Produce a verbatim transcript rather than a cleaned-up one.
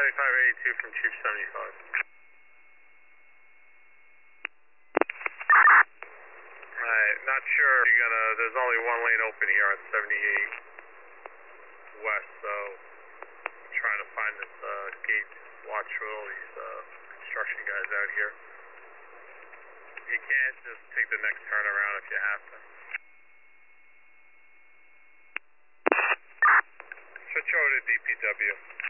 seventy-five eighty-two from Chief seventy-five. Alright, not sure if you're gonna, there's only one lane open here on seventy-eight West, so I'm trying to find this uh, gate, watch for all these uh, construction guys out here. You can't just take the next turn around if you have to. Switch over to D P W.